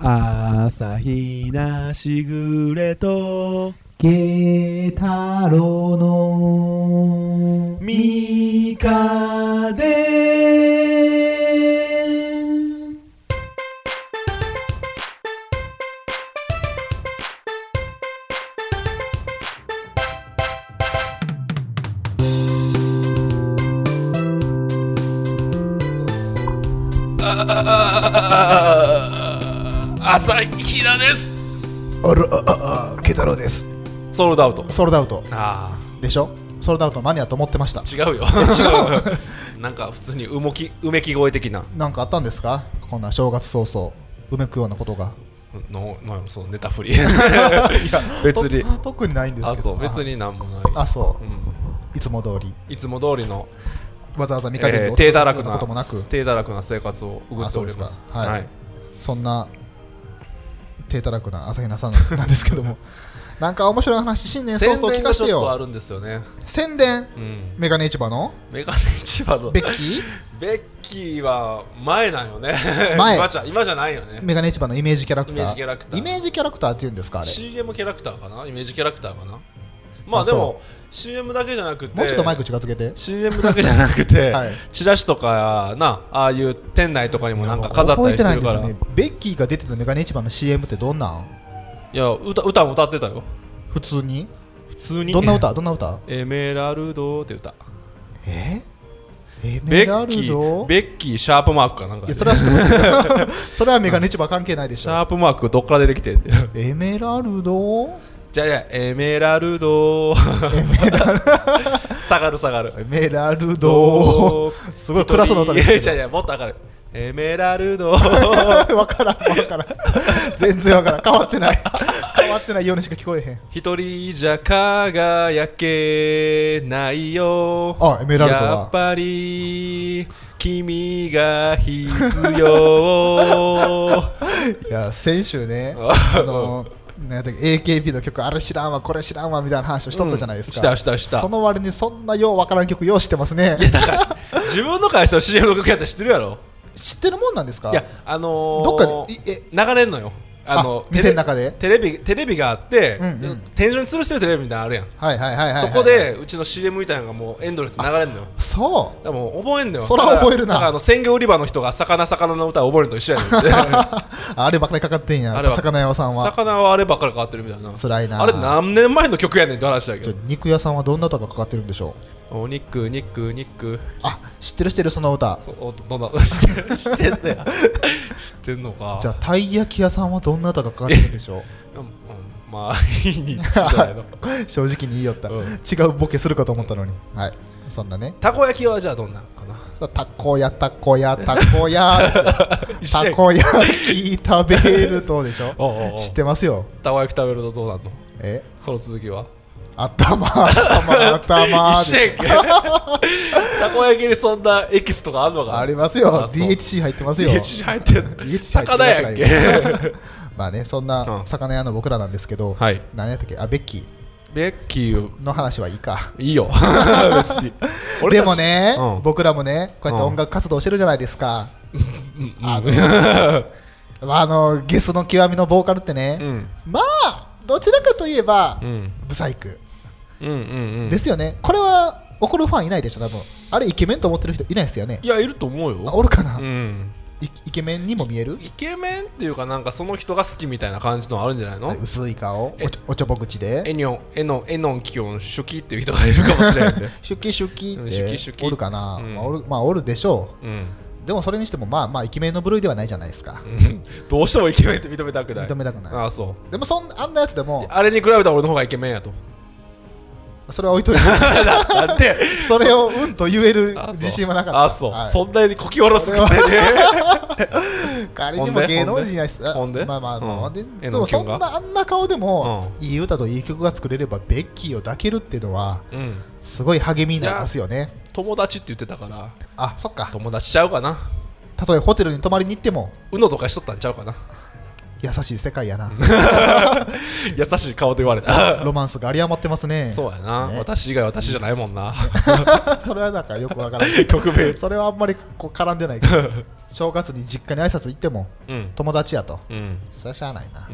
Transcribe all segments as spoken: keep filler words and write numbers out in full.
朝日なしぐれと慶太郎のみかで朝日奈です。 あらああ慶太郎です。 ソールドアウト。 ソールドアウトあでしょ。ソールドアウト何やと思ってました。 違うよ。違う。なんか普通にうもきうめき声的な。 なんかあったんですか。こんな正月早々うめくようなことが。 ののそのネタ振り。いや別に特にないんですけど。 あそう別になんもない。 あそう、 うん、 いつも通りいつも通りのわざわざ見かけて、 えー、低堕落なこともなく低堕落な生活を送っております。 はい、 はい、 そんな低堕落な朝比奈さんなんですけどもなんか面白い話新年早々聞かせてよ。宣伝がちょっとあるんですよね。 宣伝、うん、メガネ市場のメガネ市場のベッキーベッキーは前なんよね。 前今じゃ今じゃないよね。 メガネ市場のイメージキャラクターイメージキャラクターイメージキャラクターっていうんですか。あれシーエム キャラクターかな。イメージキャラクターかな。まあ, あでも シーエム だけじゃなくてもうちょっとマイク近づけてシーエム だけじゃなくて、はい、チラシとかなああいう店内とかにもなんか飾ったりしてるから。 覚えてないんですよね。ベッキーが出てたメガネ市場の シーエム ってどんなん。 いや 歌, 歌も歌ってたよ。 普通に普通にどんな歌どんな歌エメラルドって歌。 えエメラルドベッキーシャープマークかなんか、ね、 いやそれは知ってますそれはメガネ市場関係ないでしょ。 シャープマークどっから出てきてんだよ。 エメラルドじゃあじゃあエメラルドエメラル下がる下がるエメラルドすごいクラスの歌ですけど。 いやいやもっと上がるエメラルドわからんわからん全然わからん。変わってない変わってないようにしか聞こえへん。 一人じゃ輝けないよ。 あエメラルドはやっぱり君が必要。 いや先週ねあのなんだっけ エーケービー の曲あれ知らんわこれ知らんわみたいな話をしとったじゃないですか、 うん、したしたした。 その割にそんなようわからん曲よう知ってますね。 いやだから自分の会社の シーエム の曲やったら知ってるやろ。 知ってるもんなんですか。 いやあのー、 どっかにえ流れんのよ。あの店の中でテレビテレビがあって、うんうん、天井に吊るしてるテレビみたいなのあるやん。 はいはいはいはい、はい、 そこでうちの シーエム みたいなのがもうエンドレス流れんのよ。 そうでも覚えんのよ。 それは覚えるな。 だからあの鮮魚売り場の人が魚魚の歌を覚えるのと一緒やねんあればっかりかかってんや。魚屋さんは魚はあればっかりかかってるみたいな。 辛いな。 あれ何年前の曲やねんって話だけど。 肉屋さんはどんな歌がかかってるんでしょう。お肉肉肉。 あ知ってる知ってるその歌。 おどんな知ってる知ってんだよ。知ってんのか。 じゃあたい焼き屋さんはどんな歌がかかってるんでしょう。 うん、まあいい日じゃないの。 正直に言いよった、うん、違うボケするかと思ったのに、うん、はいそんなね。 たこ焼きはじゃあどんなんかな。 たこやたこやたこやたこ焼き食べるとでしょ。おうおうおう知ってますよ。 たこ焼き食べるとどうなんの。 えその続きは頭頭頭一緒やんけ。たこ焼きにそんなエキスとかあるのか。 ありますよ。 ディーエイチシー 入ってますよ。 ディーエイチシー 入ってる。魚やんけ。 まあねそんな魚屋の僕らなんですけど、 はい、 何やったっけ。あベッキーベッキーの話はいいか。 いいよ別に。 でもね、 うん、 僕らもねこうやって音楽活動してるじゃないですか、うん、あのあのゲスの極みのボーカルってね、うん、まあどちらかといえば、うん、ブサイク、うんうんうん、ですよね。これは怒るファンいないでしょ多分。あれイケメンと思ってる人いないですよね。 いやいると思うよ。 おるかな、 うんイ, イケメンにも見える。 イケメンっていうかなんかその人が好きみたいな感じのあるんじゃないの。 薄い顔 お, ちおちょぼ口でエニョンエノンエノンキヨンシュキっていう人がいるかもしれないんでシュキシュキって、うん、 シュキシュキおるかな、うんまあ、おるまあおるでしょう、うん、でもそれにしてもまあまあイケメンの部類ではないじゃないですか、うん、 どうしてもイケメンって認めたくない。 認めたくない。 ああそうでもそんあんなやつでもあれに比べたら俺の方がイケメンやと。 それは置いといてだってそれをうんと言える自信はなかった。 あそう、はい、そんなにこき下ろすくせに仮にも芸能人やしほんでまあまあ、まあ、 うん、 ででもそんなあんな顔でも、うん、いい歌といい曲が作れればベッキーを抱けるっていうのは、うん、すごい励みになりますよね。 友達って言ってたから。 あそっか友達ちゃうかな。 たとえホテルに泊まりに行ってもうのとかしとったんちゃうかな。 優しい世界やな優しい顔で言われたロマンスが有り余ってますね。 そうやな、ね、私以外私じゃないもんなそれはなんかよくわからない曲名それはあんまりこう絡んでないけど正月に実家に挨拶行っても、うん、友達やと、うん、それはしゃあないな、うん、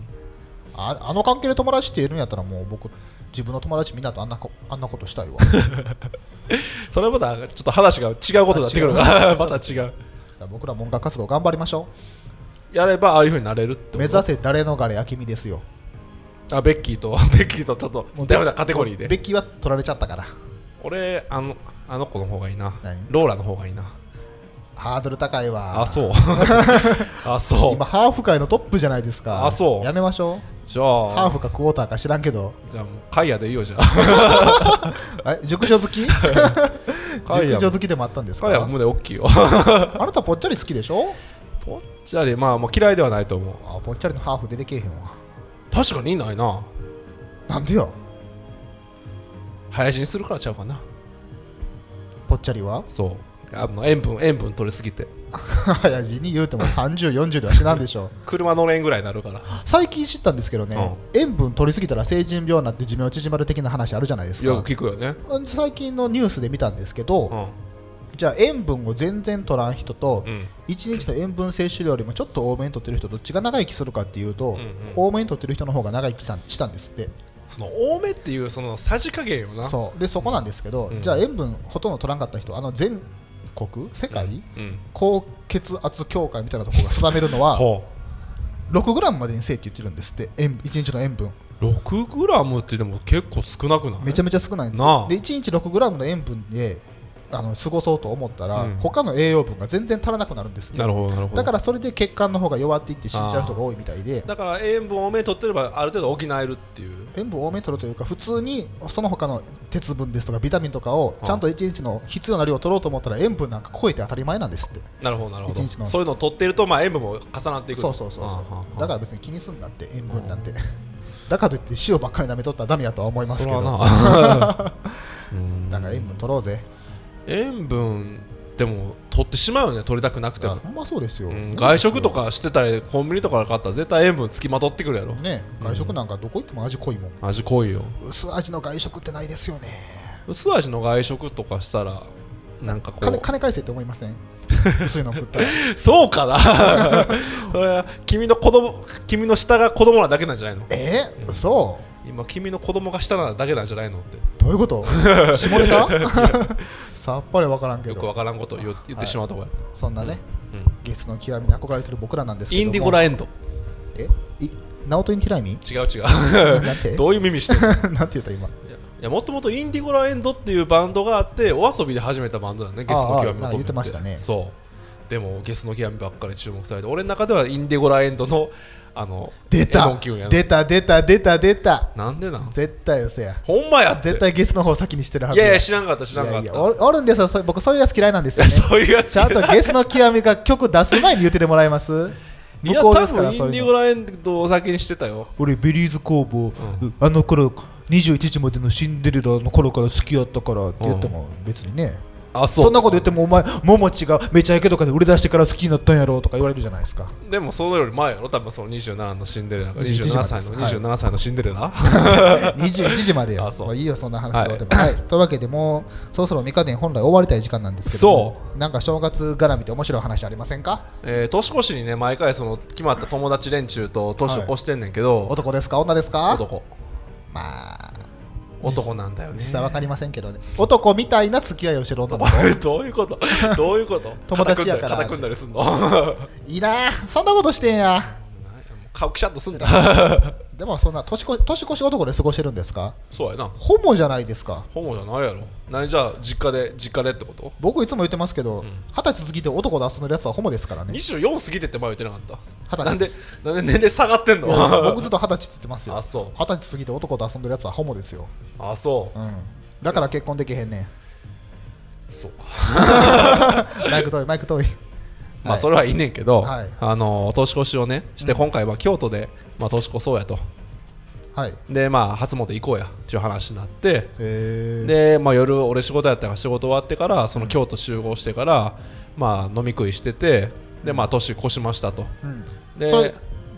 あ, あの関係で友達っているんやったらもう僕自分の友達みんなとあんなこあんなことしたいわそれはまたちょっと話が違うことになってくるからまた違う僕らも音楽活動頑張りましょう。やればああいう風になれるって目指せ誰の彼あきみですよ。 あベッキーとベッキーとちょっとダメだカテゴリーでベッキーは取られちゃったから。 俺あのあの子の方がいいな。ローラの方がいいな。 ハードル高いわ。 あそうあそう今ハーフ界のトップじゃないですか。 あそうやめましょう。 じゃあハーフかクォーターか知らんけどじゃあもうカイヤでいいよじゃあえ熟女好き熟女好きでもあったんですか。 カイヤ胸大きいよあなたぽっちゃり好きでしょ。 ぽっちゃりまあもう嫌いではないと思う。 あぽっちゃりのハーフ出てけえへんわ。 確かにいないな。 なんでよ。 林にするからちゃうかな。 ぽっちゃりはそうあの塩分塩分取りすぎて早死に言うてもさんじゅう、よんじゅうでは死なんでしょ車乗れんぐらいになるから。 最近知ったんですけどね、うん、塩分取りすぎたら成人病になって寿命縮まる的な話あるじゃないですか。 よく聞くよね。 最近のニュースで見たんですけど、うん、じゃあ塩分を全然取らん人と、うん、いちにちの塩分摂取量よりもちょっと多めに取ってる人どっちが長生きするかっていうと、うんうん、多めに取ってる人の方が長生きしたんですって。 その多めっていうそのさじ加減よな。 そうでそこなんですけど、うん、じゃあ塩分ほとんど取らんかった人あの全国世界、うんうん、高血圧協会みたいなところが定めるのはろくグラムまでにせえって言ってるんですって。いちにちの塩分ろくグラムってでも結構少なくない？ めちゃめちゃ少ないな。でいちにちろくグラムの塩分であの過ごそうと思ったら、うん、他の栄養分が全然足らなくなるんですって。 なるほどなるほど。 だからそれで血管の方が弱っていって死んじゃう人が多いみたいで。 だから塩分多めに取ってればある程度補えるっていう。 塩分多めに取るというか普通にその他の鉄分ですとかビタミンとかをちゃんといちにちの必要な量を取ろうと思ったら塩分なんか超えて当たり前なんですって。 なるほどなるほど。そういうのを取っているとまあ塩分も重なっていく。 そうそうそうそうだから別に気にすんだって塩分なんてだからといって塩ばっかり舐めとったらダメやとは思いますけどだから塩分取ろうぜ。 塩分でも取ってしまうよね。取りたくなくても。 ほんまそうですよ、うん、 外食とかしてたりコンビニとかで買ったら絶対塩分つきまとってくるやろね。外食なんかどこ行っても味濃いもん、 うん、味濃いよ。 薄味の外食ってないですよね。 薄味の外食とかしたらなんかこう 金, 金返せって思いません薄いの食ったらそうかなそれは君の子供君の下が子供なだけなんじゃないの。 えー、うん、そう今君の子供が下なだけなんじゃないのって。 どういうこと下ネタさっぱり分からんけどよく分からんことを 言, 言ってしまうとこや、はい、 そんなね、うんうん、ゲスの極みに憧れてる僕らなんですけども。 インディゴラエンド。 えいナオトインティライミ。 違う違うなんてどういう耳してるなんて言った今。いやもともとインディゴラエンドっていうバンドがあってお遊びで始めたバンドだね。ゲスの極みの。 言ってましたね。 そうでもゲスの極みばっかり注目されて俺の中ではインディゴラエンドのあの出た出た出た出た出た。 なんでなん絶対嘘や。 ほんまやって絶対ゲスの方先にしてるはず。 いやいや知らんかった知らんかった。いやいや お, おるんですよ。僕そういうやつ嫌いなんですよね。 そういうやつちゃんとゲスの極みが曲出す前に言っててもらえます。向こうですから。 いや多分インディゴラエンドを先にしてたよ。 俺ベリーズ工房、うん、あの頃にじゅういちじまでのシンデレラの頃から好きやったからって言っても別にね、うん、あ そ, そんなこと言ってもお前ももちがめちゃイケとかで売れ出してから好きになったんやろとか言われるじゃないですか。 でもそれより前やろ多分そのにじゅうななのシンデレラがにじゅうななさいのにじゅうななさいのシンデレラにじゅういちじまでよ。まあ、いいよそんな話は、はい、はい、というわけでもうそろそろミカデン本来終わりたい時間なんですけども、そうなんか正月絡みで面白い話ありませんか。 えー、年越しにね毎回その決まった友達連中と年を越してんねんけど、はい、 男ですか女ですか。 男。まあ男なんだよね。 実際わかりませんけどね。男みたいな付き合いをしてる男。 どういうことどういうこと友達やから肩組んだりすんのいいなそんなことしてんや。 顔くしゃっとすんだでもそんな年越年越し男で過ごしてるんですか。 そうやな。 ホモじゃないですか。 ホモじゃないやろ。何じゃあ実家で実家でってこと。 僕いつも言ってますけど二十、うん、歳過ぎて男で遊んでるやつはホモですからね。 にじゅうよん過ぎてって前言ってなかった。 二十歳なんでなんで年齢下がってんの僕ずっと二十歳って言ってますよ。 あそう。 二十歳過ぎて男で遊んでるやつはホモですよ。 あそう、 うん、だから結婚できへんねん。 そうかマイク遠いマイク遠いまあそれはいいねんけど、 はい、 あの年越しをねして今回は京都で、まあ、年越そうやと、 はい、 でまあ初詣行こうやっていう話になって、で、まあ、夜俺仕事やったから仕事終わってからその京都集合してから、まあ、飲み食いしててで、まあ、年越しましたと、 うん、でそれ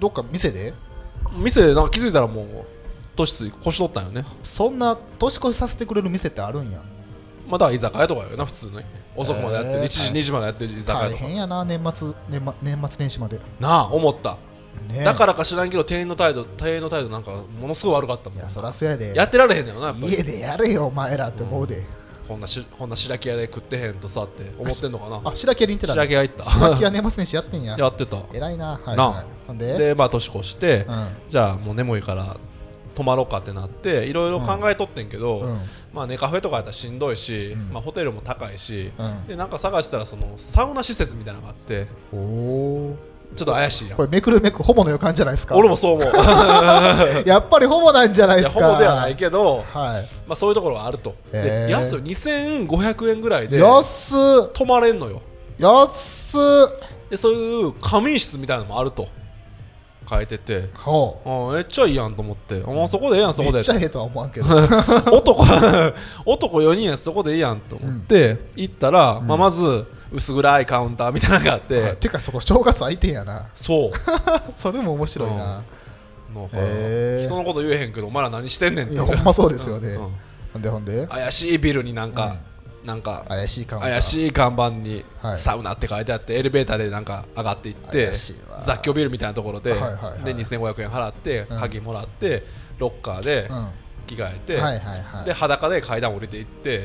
どっか店で店でなんか気づいたらもう年つい越しとったんよね。 そんな年越しさせてくれる店ってあるんや。 まあだから居酒屋とかよな普通ね。遅くまでやってる、いちじにじまでやってる居酒屋とか。 大変やな、年末年末年末年始までなあ思った、 ね、 だからか知らんけど店員の態度店員の態度なんかものすごい悪かったもん。 いやそらそうやで、 やってられへんのよなやっぱり。 家でやれよお前らって思うで、うん、 こんなしこんな白木屋で食ってへんとさって思ってんのかな。 あ、白木屋に行ってたんですか。 白木屋行った。 白木屋年末年始やってんや。 やってた。 偉いな。はい、 なはい、ほんででまあ年越して、 うん、じゃあもう眠いから泊まろうかってなっていろいろ考えとってんけど、うん、まあねカフェとかやったらしんどいし、うん、まあホテルも高いし、うん、でなんか探したらそのサウナ施設みたいなのがあって、おーちょっと怪しいやん。 これめくるめくホモの予感じゃないですか。 俺もそう思う。 やっぱりホモなんじゃないですか。 いやホモではないけど、 はい、 まあそういうところがあると。で安いにせんごひゃくえんぐらいで安っ泊まれんのよ。 安っでそういう仮眠室みたいなのもあると書いてて、 ほう、 あめっちゃいいやんと思って、あそこでええやんそこで。 めっちゃええとは思わんけど。 男男よにんやそこでいいやんと思って、うん、行ったら、うん、まあ、まず薄暗いカウンターみたいなのがあって、 はい、てかそこ正月空いてんやな。 そうそれも面白いな、うん、 なんか人のこと言えへんけどお前ら何してんねんって。 いやほんまそうですよね、うん、ほんでほんで怪しいビルになんか、うん、なんか怪しい看板怪しい看板にサウナって書いてあって、はい、エレベーターでなんか上がっていって雑居ビルみたいなところで、はいはいはい、でにせんごひゃくえん払って鍵もらって、うん、ロッカーで着替えて、はいはいはい、で裸で階段降りていって、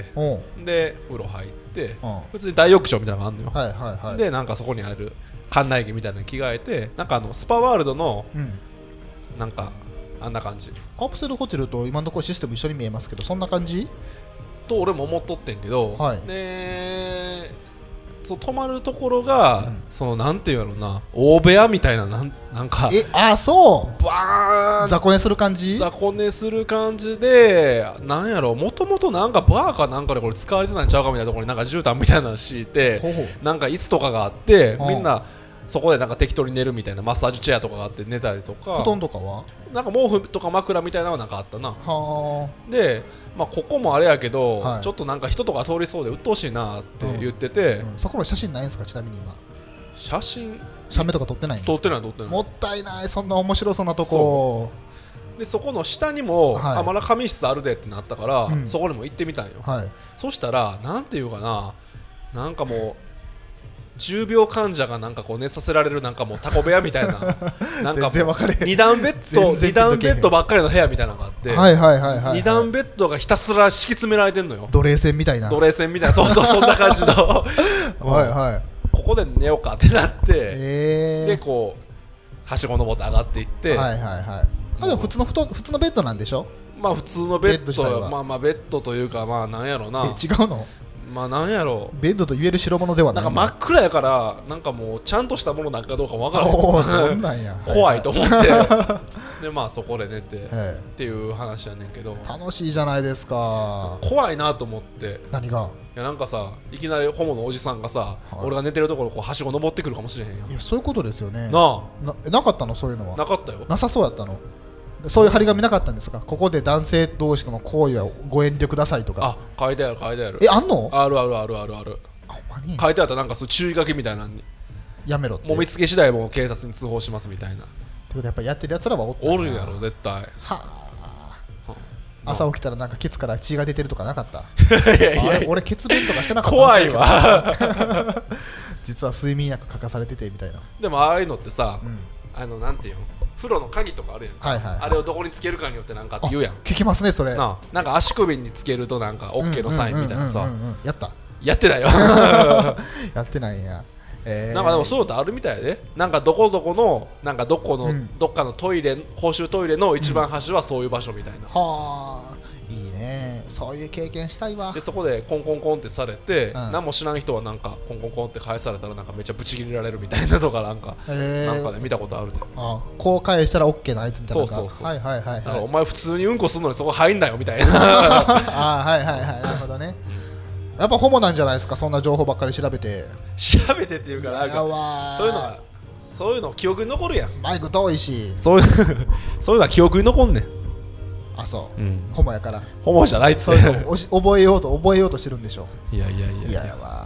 うん、で風呂入って、うん、普通に大浴場みたいなのがあるのよ、はいはいはい、でなんかそこにある館内着みたいなのに着替えて、なんかあのスパワールドの、うん、なんかあんな感じ。 カプセルホテルと今のところシステム一緒に見えますけど、そんな感じと俺も思っとってんけど、はい、でそう泊まるところが、うん、そのなんていうのな、大部屋みたいな、なん、なんかえあそうバーン雑魚寝する感じ雑魚寝する感じで、なんやろもともとなんかバーかなんかでこれ使われてたんちゃうかみたいなところになんか絨毯みたいなの敷いて、ほうほうなんか椅子とかがあって、みんなそこでなんか適当に寝るみたいな、マッサージチェアとかがあって寝たりとか、 布団とかはなんか毛布とか枕みたいなのはなんかあったな。はで、まあ、ここもあれやけど、はい、ちょっとなんか人とか通りそうで鬱陶しいなって言ってて、 うんうん、そこの写真ないんですか。ちなみに今写真写メとか撮ってないんですか。 撮ってない撮ってない。 もったいない、そんな面白そうなとこ。 そでそこの下にも、はい、あまだ仮眠室あるでってなったから、うん、そこにも行ってみたんよ、はい、そしたらなんていうかな、なんかもうじゅうびょう患者がなんかこう寝させられるなんかもうタコ部屋みたいななんかに段ベッドに段ベッドばっかりの部屋みたいなのがあって、はいはいはいはい、に段ベッドがひたすら敷き詰められてんのよ。 奴隷船みたいな奴隷船みたいな、そうそうそんな感じのはい、はい、ここで寝ようかってなって、えー、でこうはしご登って上がっていって、はいはいはい、 あでも普通の布団普通のベッドなんでしょ。 まあ普通のベッドまあまあベッドというかまあなんやろうな。 え違うの。 まあなんやろベッドと言える代物ではない。 なんか真っ暗やからなんかもうちゃんとしたものなんかどうかも分からんなんや怖いと思ってでまあそこで寝てっていう話やねんけど、 楽しいじゃないですか。 怖いなと思って。 何が。 いやなんかさいきなりホモのおじさんがさ、はい、俺が寝てるところこうはしご登ってくるかもしれへんやん。 いやそういうことですよね。 なあな, なかったのそういうのは。 なかったよ。 なさそうやったの。そういう張り紙なかったんですか。ここで男性同士との行為はご遠慮くださいとか。 あ書いてある書いてある。 えあんの。 あるあるあるあるある。あほんまに書いてあった。なんかそう注意書きみたいなのにやめろって。 もう見つけ次第もう警察に通報しますみたいな。ってことはやっぱやってるやつらはおったおるやろ絶対。はあ朝起きたらなんかケツから血が出てるとかなかった。いやいや俺血便とかしてなかった。 怖いわ実は睡眠薬書かされててみたいな。 でもああいうのってさ、うん、あのなんていうの風呂の鍵とかあるやん、はいはいはい、あれをどこにつけるかによってなんかって言うやん。 聞きますねそれ。 ななんか足首につけるとなんか OK のサインみたいなさ。 やったやってないよやってないんや。えー、 なんかでもそういうのってあるみたいで、なんかどこどこのなんかどこの、うん、どっかのトイレ公衆トイレの一番端はそういう場所みたいな、うん、 はあいいね。そういう経験したいわ。 でそこでコンコンコンってされて、うん、何も知らん人はなんかコンコンコンって返されたらなんかめっちゃブチ切れられるみたいなとかなんか、えー、なんかで見たことあるで。 あこう返したら OK なやつみたいな。 そうそうそう。 はいはいはい、はい、 だからお前普通にうんこするのにそこ入んなよみたいなあはいはいはいなるほどね。やっぱホモなんじゃないですか。そんな情報ばっかり調べて調べてっていうかなんかそういうのがそういうの記憶に残るやん。 マイク遠いしそういうそういうのは記憶に残んねん。 あそう、うん、ホモやから。 ホモじゃないってそういうの覚えようと覚えようとしてるんでしょ。 いやいやいやいやいやわ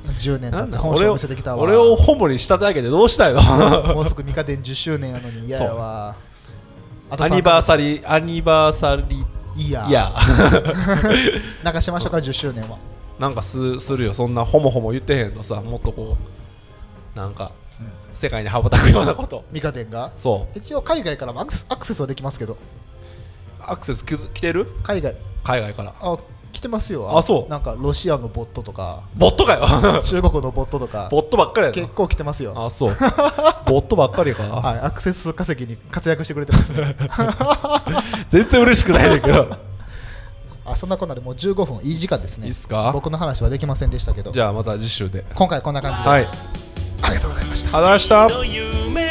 じゅうねん経って本性を見せてきたわ。 俺をホモにしただけでどうしたいのもうすぐミカデンじゅっしゅうねんやのに嫌やわ。 アニバーサリーアニバーサリーいやいやなんかしましょうかじゅっしゅうねんは。 なんか す, するよそんなホモホモ言ってへんとさ、もっとこうなんか、うん、世界に羽ばたくようなこと。 ミカデンがそう一応海外からもアクセスアクセスはできますけど。 アクセス来てる？ 海外海外からあ来てますよ。 あそうなんかロシアのボットとか。 ボットかよ中国のボットとかボットばっかりやな。 結構来てますよ。 あそうボットばっかりかはいアクセス稼ぎに活躍してくれてますね全然嬉しくないんだけどあそんなこんなでもうじゅうごふんいい時間ですね。 いいっすか。 僕の話はできませんでしたけど、 じゃあまた次週で。 今回こんな感じで、 はい、 ありがとうございました。 ありがとうございました。